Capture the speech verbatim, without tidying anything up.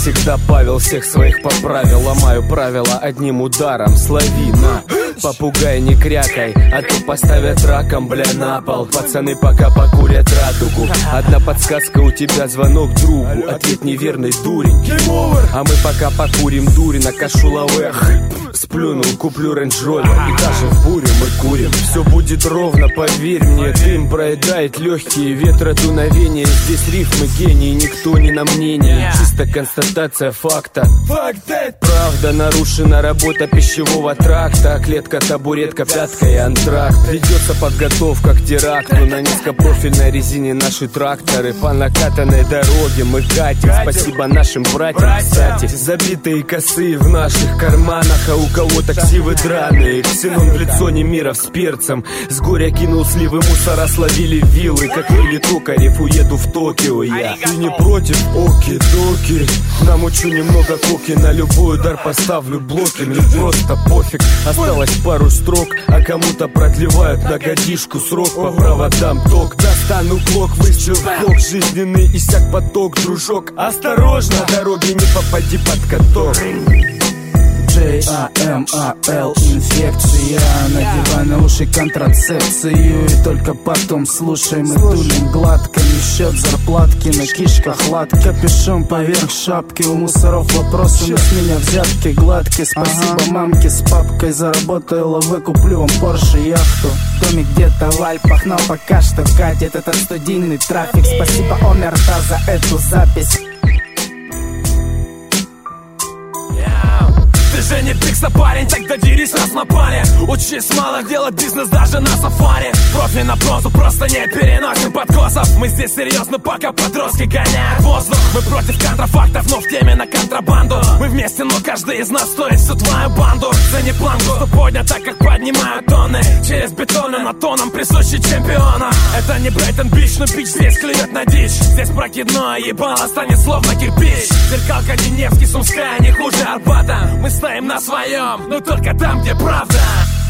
всегда Павел, всех своих поправил. Ломаю правила одним ударом, слови на. Попугай, не крякай, а то поставят раком, бля, на пол. Пацаны пока покурят радугу. Одна подсказка, у тебя звонок другу. Ответ неверный, дурень. А мы пока покурим дури на кашулавэх. Сплюнул, куплю рейндж-ровер. И даже в бурю мы курим. Все будет ровно, поверь мне. Дым проедает легкие, ветродуновения. Здесь рифмы гений, никто не на мнение. Чисто констатация факта. Правда, нарушена работа пищевого тракта. Клетка, табуретка, пятка и антракт. Ведется подготовка к теракту. На низкопрофильной резине наши тракторы. По накатанной дороге мы катим. Спасибо нашим братьям, кстати. Забитые косы в наших карманах. А у кого-то ксивы драные. Ксенон в лицо Немиров с перцем. С горя кинул сливы, мусора словили виллы. Как Вилли Токарев, уеду в Токио я. Ты не против? Оки-доки. Намучу немного коки. На любой удар поставлю блоки. Мне просто пофиг. Осталось пару строк, а кому-то продлевают на годишку срок. По проводам ток. Достану клок, выстрел в кок. Жизненный иссяк поток, дружок. Осторожно, на дороге не попади под каток. джей а эм а эл инфекция. Надевай на уши контрацепцию и только потом слушай. Мы тулим гладко, не счет зарплатки. На кишках лад, капюшон поверх шапки. У мусоров вопросы, но с меня взятки гладкие. Спасибо ага. мамке с папкой. Заработаю лавы, куплю вам Порше яхту. Домик где-то в Альпах, но пока что катит этот студийный трафик. Спасибо Омерта за эту запись. Ты же не пикса, парень, тогда дерись, раз напали. Учись мало делать бизнес даже на сафари. Профи на прозу просто не переносим подкосов. Мы здесь серьезно, пока подростки гоняют воздух. Мы против контрафактов, но в теме на контрабанду. Мы вместе, но каждый из нас стоит всю твою банду. Цени планку, что поднят так, как поднимают тонны. Через бетон, на тоном присущий чемпиона. Это не Брайтон-Бич, но бич здесь клюет на дичь. Здесь прокидное ебало станет словно кирпич. Зеркалка не Невский, Сумская, не хуже Арбата. Мы стоим на своем, но только там, где правда.